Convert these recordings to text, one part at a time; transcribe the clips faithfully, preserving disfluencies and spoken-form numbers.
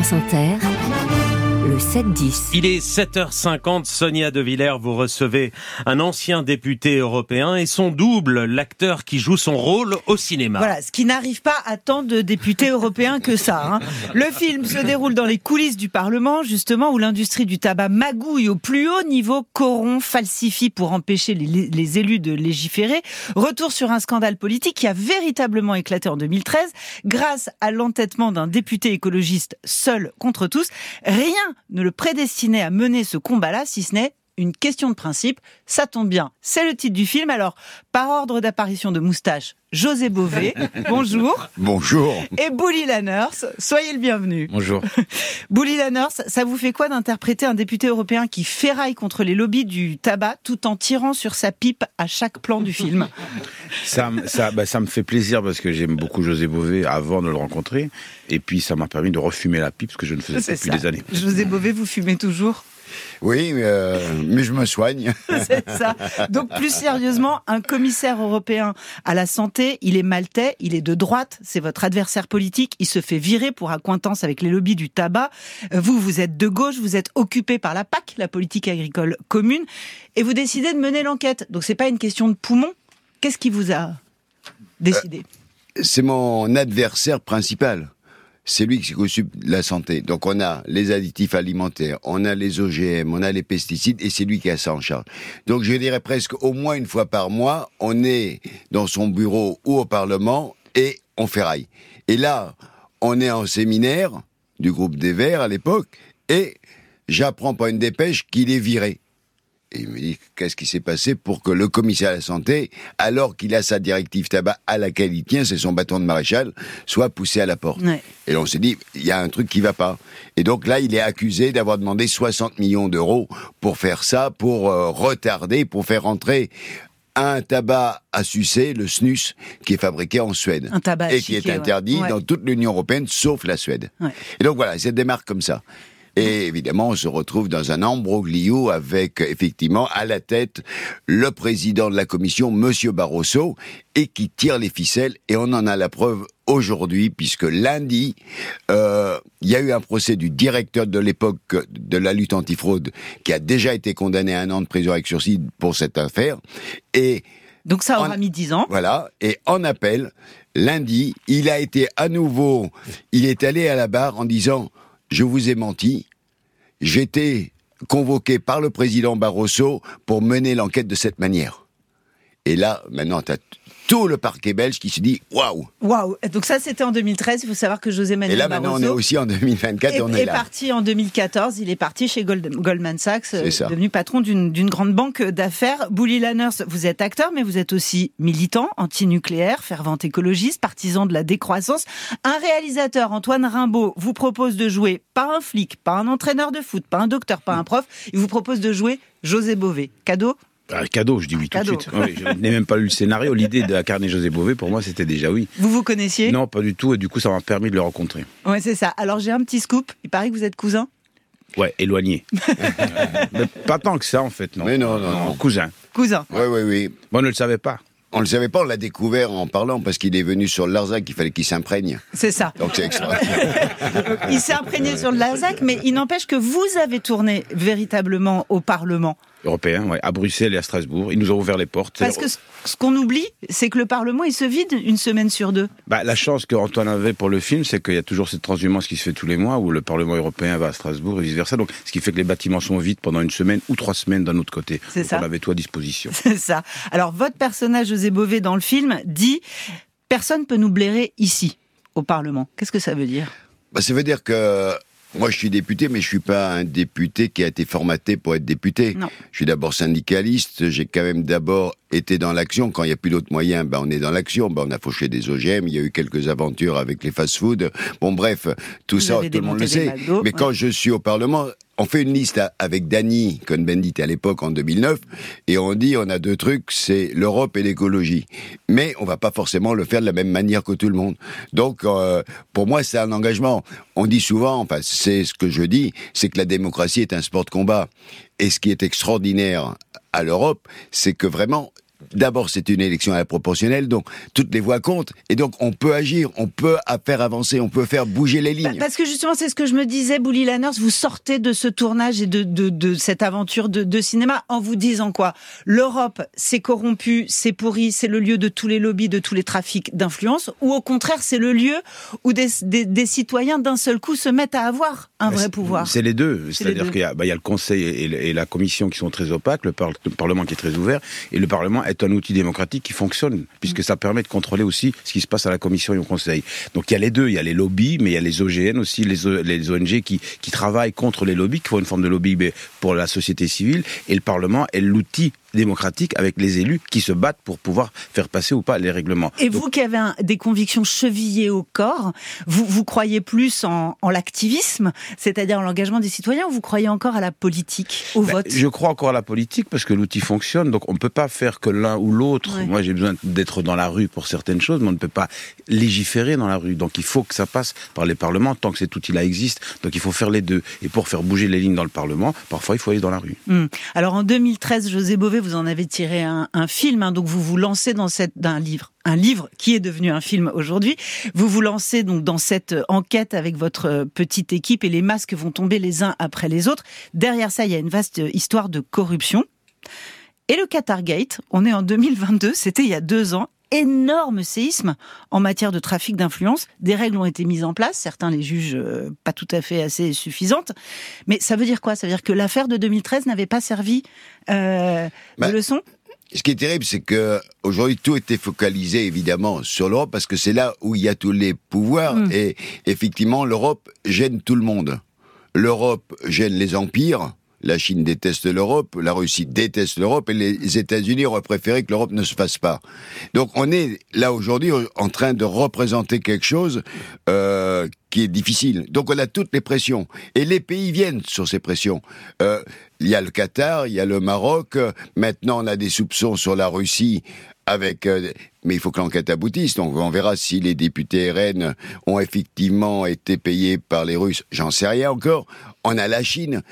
France Inter, le sept dix. Il est sept heures cinquante, Sonia De Villers, vous recevez un ancien député européen et son double, l'acteur qui joue son rôle au cinéma. Voilà, ce qui n'arrive pas à tant de députés européens que ça. Hein. Le film se déroule dans les coulisses du Parlement, justement, où l'industrie du tabac magouille au plus haut niveau, corrompt, falsifie pour empêcher les, les élus de légiférer. Retour sur un scandale politique qui a véritablement éclaté en deux mille treize, grâce à l'entêtement d'un député écologiste seul contre tous. Rien ne le prédestinait à mener ce combat-là, si ce n'est une question de principe. Ça tombe bien, c'est le titre du film. Alors, par ordre d'apparition de moustache, José Bové, bonjour. Bonjour. Et Bouli Lanners, soyez le bienvenu. Bonjour. Bouli Lanners, ça vous fait quoi d'interpréter un député européen qui ferraille contre les lobbies du tabac tout en tirant sur sa pipe à chaque plan du film? Ça, ça, bah, ça me fait plaisir parce que j'aime beaucoup José Bové avant de le rencontrer. Et puis ça m'a permis de refumer la pipe, ce que je ne faisais pas depuis ça. des années. José Bové, vous fumez toujours? Oui, euh, mais je me soigne. C'est ça. Donc plus sérieusement, un commissaire européen à la santé, il est maltais, il est de droite, c'est votre adversaire politique, il se fait virer pour accointance avec les lobbies du tabac. Vous, vous êtes de gauche, vous êtes occupé par la P A C, la politique agricole commune, et vous décidez de mener l'enquête. Donc c'est pas une question de poumon. Qu'est-ce qui vous a décidé ? euh, C'est mon adversaire principal. C'est lui qui s'occupe de la santé. Donc on a les additifs alimentaires, on a les O G M, on a les pesticides, et c'est lui qui a ça en charge. Donc je dirais presque au moins une fois par mois, on est dans son bureau ou au Parlement et on ferraille. Et là, on est en séminaire du groupe des Verts à l'époque, et j'apprends par une dépêche qu'il est viré. Et il me dit, qu'est-ce qui s'est passé pour que le commissaire à la santé, alors qu'il a sa directive tabac à laquelle il tient, c'est son bâton de maréchal, soit poussé à la porte. Ouais. Et là, on s'est dit, il y a un truc qui va pas. Et donc là, il est accusé d'avoir demandé soixante millions d'euros pour faire ça, pour euh, retarder, pour faire rentrer un tabac à sucer, le snus, qui est fabriqué en Suède. Un tabac et qui est interdit ouais. dans toute l'Union européenne, sauf la Suède. Ouais. Et donc voilà, ça démarre comme ça. Et évidemment, on se retrouve dans un ambroglio avec, effectivement, à la tête, le président de la commission, Monsieur Barroso, et qui tire les ficelles. Et on en a la preuve aujourd'hui, puisque lundi, euh, il y a eu un procès du directeur de l'époque de la lutte antifraude, qui a déjà été condamné à un an de prison avec sursis pour cette affaire. Et donc ça aura en, mis dix ans. Voilà. Et en appel, lundi, il a été à nouveau, il est allé à la barre en disant... Je vous ai menti, j'étais convoqué par le président Barroso pour mener l'enquête de cette manière. Et là, maintenant, t'as tout le parquet belge qui se dit « Waouh !» Waouh. Donc ça, c'était en deux mille treize. Il faut savoir que José Manuel Barroso... Et là, maintenant, on est aussi en deux mille vingt-quatre et on est, est là. parti en deux mille quatorze. Il est parti chez Gold, Goldman Sachs, devenu patron d'une, d'une grande banque d'affaires. Bouli Lanners, vous êtes acteur, mais vous êtes aussi militant, anti-nucléaire, fervent écologiste, partisan de la décroissance. Un réalisateur, Antoine Rimbaud, vous propose de jouer pas un flic, pas un entraîneur de foot, pas un docteur, pas un prof. Il vous propose de jouer José Bové. Cadeau ? Ah, cadeau, je dis oui cadeau. tout de suite. Oui, je n'ai même pas lu le scénario. L'idée d'incarner José Bové, pour moi, c'était déjà oui. Vous vous connaissiez ? Non, pas du tout. Et du coup, ça m'a permis de le rencontrer. Ouais, c'est ça. Alors, j'ai un petit scoop. Il paraît que vous êtes cousin ? Ouais, éloigné. Mais pas tant que ça, en fait, non. Mais non, non, non. Cousin. Cousin. Oui, oui, oui. Moi, on ne le savait pas. On ne le savait pas, on l'a découvert en parlant, parce qu'il est venu sur le Larzac, il fallait qu'il s'imprègne. C'est ça. Donc c'est extraordinaire. Il s'est imprégné sur le Larzac, mais il n'empêche que vous avez tourné véritablement au Parlement. Européen, ouais, à Bruxelles et à Strasbourg. Ils nous ont ouvert les portes. Parce que ce qu'on oublie, c'est que le Parlement, il se vide une semaine sur deux. Bah, la chance qu'Antoine avait pour le film, c'est qu'il y a toujours cette transhumance qui se fait tous les mois, où le Parlement européen va à Strasbourg et vice-versa. Donc, ce qui fait que les bâtiments sont vides pendant une semaine ou trois semaines d'un autre côté. C'est Donc, ça. on avait tout à disposition. C'est ça. Alors, votre personnage, José Bové, dans le film, dit « Personne peut nous blairer ici, au Parlement ». Qu'est-ce que ça veut dire ? Bah, ça veut dire que... Moi, je suis député, mais je suis pas un député qui a été formaté pour être député. Non. Je suis d'abord syndicaliste. J'ai quand même d'abord été dans l'action. Quand il n'y a plus d'autres moyens, ben, on est dans l'action. Ben, on a fauché des O G M. Il y a eu quelques aventures avec les fast-food. Bon, bref, tout Vous ça, avez tout le monde le sait. McDo, mais ouais. quand je suis au Parlement, on fait une liste avec Danny Cohn-Bendit à l'époque, en deux mille neuf, et on dit, on a deux trucs, c'est l'Europe et l'écologie. Mais on va pas forcément le faire de la même manière que tout le monde. Donc, euh, pour moi, c'est un engagement. On dit souvent, enfin, c'est ce que je dis, c'est que la démocratie est un sport de combat. Et ce qui est extraordinaire à l'Europe, c'est que vraiment, d'abord, c'est une élection à la proportionnelle, donc toutes les voix comptent, et donc on peut agir, on peut faire avancer, on peut faire bouger les lignes. Parce que justement, c'est ce que je me disais, Bouli Lanners, vous sortez de ce tournage et de, de, de cette aventure de, de cinéma en vous disant quoi ? L'Europe, c'est corrompu, c'est pourri, c'est le lieu de tous les lobbies, de tous les trafics d'influence, ou au contraire, c'est le lieu où des, des, des citoyens d'un seul coup se mettent à avoir un vrai pouvoir. C'est les deux. C'est C'est-à-dire les deux. qu'il y a, bah, il y a le Conseil et, et la Commission qui sont très opaques, le, par, le Parlement qui est très ouvert, et le Parlement est un outil démocratique qui fonctionne, puisque ça permet de contrôler aussi ce qui se passe à la Commission et au Conseil. Donc il y a les deux, il y a les lobbies, mais il y a les O G N aussi, les, o, les O N G qui, qui travaillent contre les lobbies, qui font une forme de lobby pour la société civile, et le Parlement est l'outil démocratique avec les élus qui se battent pour pouvoir faire passer ou pas les règlements. Et Donc, vous qui avez un, des convictions chevillées au corps, vous, vous croyez plus en, en l'activisme, c'est-à-dire en l'engagement des citoyens, ou vous croyez encore à la politique, au ben, vote ? Je crois encore à la politique parce que l'outil fonctionne, donc on ne peut pas faire que l'un ou l'autre. Ouais. Moi j'ai besoin d'être dans la rue pour certaines choses, mais on ne peut pas légiférer dans la rue. Donc il faut que ça passe par les parlements tant que cet outil-là existe. Donc il faut faire les deux. Et pour faire bouger les lignes dans le Parlement, parfois il faut aller dans la rue. Hum. Alors en deux mille treize, José Bové, vous en avez tiré un, un film, hein, donc vous vous lancez dans cette, d'un livre, un livre qui est devenu un film aujourd'hui. Vous vous lancez donc dans cette enquête avec votre petite équipe et les masques vont tomber les uns après les autres. Derrière ça, il y a une vaste histoire de corruption. Et le Qatargate, on est en deux mille vingt-deux, c'était il y a deux ans. Énorme séisme en matière de trafic d'influence. Des règles ont été mises en place, certains les jugent euh, pas tout à fait assez suffisantes. Mais ça veut dire quoi ? Ça veut dire que l'affaire de deux mille treize n'avait pas servi euh, Bah, de leçon ? Ce qui est terrible, c'est que aujourd'hui tout était focalisé évidemment sur l'Europe parce que c'est là où il y a tous les pouvoirs Mmh. et effectivement l'Europe gêne tout le monde. L'Europe gêne les empires. La Chine déteste l'Europe, la Russie déteste l'Europe et les États-Unis auraient préféré que l'Europe ne se fasse pas. Donc on est là aujourd'hui en train de représenter quelque chose euh, qui est difficile. Donc on a toutes les pressions et les pays viennent sur ces pressions. Euh, il y a le Qatar, il y a le Maroc. Maintenant on a des soupçons sur la Russie. Avec, euh, mais il faut que l'enquête aboutisse. Donc on verra si les députés R N ont effectivement été payés par les Russes. J'en sais rien encore. On a la Chine.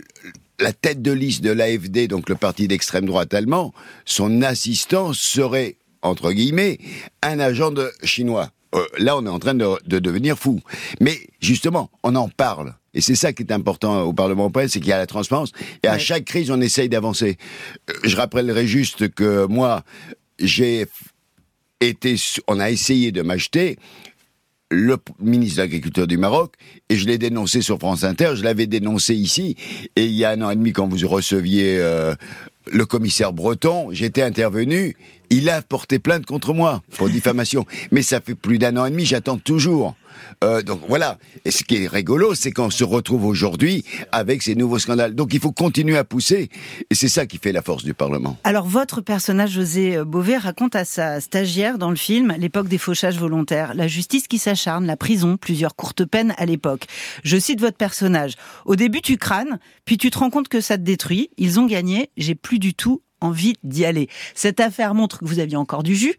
La tête de liste de l'A F D, donc le parti d'extrême droite allemand, son assistant serait, entre guillemets, un agent de chinois. Euh, là, on est en train de, de devenir fou. Mais justement, on en parle. Et c'est ça qui est important au Parlement européen, c'est qu'il y a la transparence. Et à Ouais. chaque crise, on essaye d'avancer. Euh, je rappellerai juste que moi, j'ai été, on a essayé de m'acheter le ministre de l'Agriculture du Maroc, et je l'ai dénoncé sur France Inter, je l'avais dénoncé ici, et il y a un an et demi, quand vous receviez euh, le commissaire Breton, j'étais intervenu, il a porté plainte contre moi, pour diffamation. Mais ça fait plus d'un an et demi, j'attends toujours. Euh, donc voilà. Et ce qui est rigolo, c'est qu'on se retrouve aujourd'hui avec ces nouveaux scandales. Donc il faut continuer à pousser, et c'est ça qui fait la force du Parlement. Alors votre personnage, José Bové, raconte à sa stagiaire dans le film l'époque des fauchages volontaires, la justice qui s'acharne, la prison, plusieurs courtes peines à l'époque. Je cite votre personnage. Au début tu crânes, puis tu te rends compte que ça te détruit. Ils ont gagné, j'ai plus du tout envie d'y aller. Cette affaire montre que vous aviez encore du jus,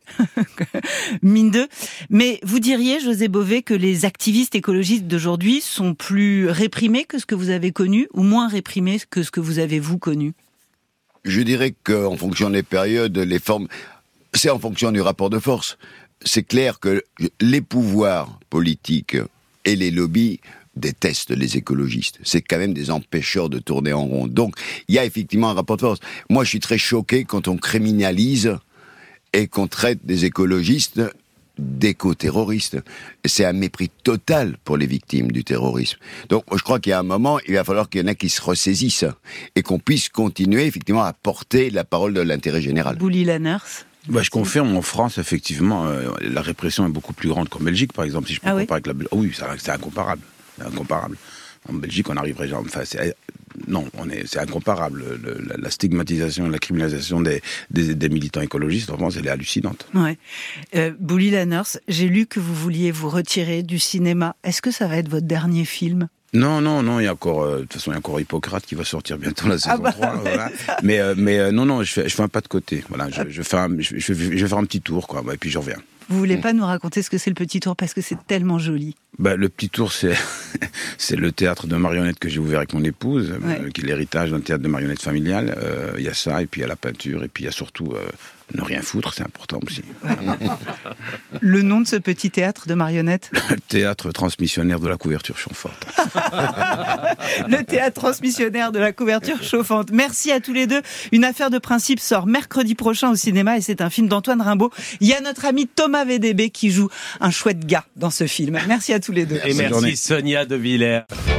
mine de. Mais vous diriez, José Bové, que les activistes écologistes d'aujourd'hui sont plus réprimés que ce que vous avez connu, ou moins réprimés que ce que vous avez vous connu ? Je dirais qu'en fonction des périodes, les formes, c'est en fonction du rapport de force. C'est clair que les pouvoirs politiques et les lobbies détestent les écologistes. C'est quand même des empêcheurs de tourner en rond. Donc, il y a effectivement un rapport de force. Moi, je suis très choqué quand on criminalise et qu'on traite des écologistes d'éco-terroristes. C'est un mépris total pour les victimes du terrorisme. Donc, je crois qu'il y a un moment, il va falloir qu'il y en ait qui se ressaisissent et qu'on puisse continuer, effectivement, à porter la parole de l'intérêt général. Bouli Lanners. Bah, je confirme, en France, effectivement, euh, la répression est beaucoup plus grande qu'en Belgique, par exemple. Si je peux Ah oui comparer avec la Belgique. Oh oui, c'est, c'est incomparable. C'est incomparable. En Belgique, on arriverait genre, enfin, c'est, non, on est, c'est incomparable. Le, la, la stigmatisation, la criminalisation des, des, des militants écologistes, en France, elle est hallucinante. Ouais. Euh, Bouli Lanners, j'ai lu que vous vouliez vous retirer du cinéma. Est-ce que ça va être votre dernier film ? Non, non, non, il y a encore, euh, de toute façon, il y a encore Hippocrate qui va sortir bientôt la saison Ah bah, trois. ouais, Voilà. Mais, euh, mais euh, non, non, je fais, je fais un pas de côté. Voilà, je, je, fais un, je, je, je vais faire un petit tour, quoi, et puis je reviens. Vous voulez pas nous raconter ce que c'est le Petit Tour parce que c'est tellement joli. Bah, le Petit Tour, c'est c'est le théâtre de marionnettes que j'ai ouvert avec mon épouse, Ouais. euh, qui est l'héritage d'un théâtre de marionnettes familial. Il euh, y a ça, et puis il y a la peinture, et puis il y a surtout euh, Ne rien foutre, c'est important aussi. Le nom de ce petit théâtre de marionnettes? Le théâtre transmissionnaire de la couverture chauffante. Le théâtre transmissionnaire de la couverture chauffante. Merci à tous les deux. Une affaire de principe sort mercredi prochain au cinéma et c'est un film d'Antoine Rimbaud. Il y a notre ami Thomas V D B qui joue un chouette gars dans ce film. Merci à tous les deux. Et merci journée. Sonia De Villers.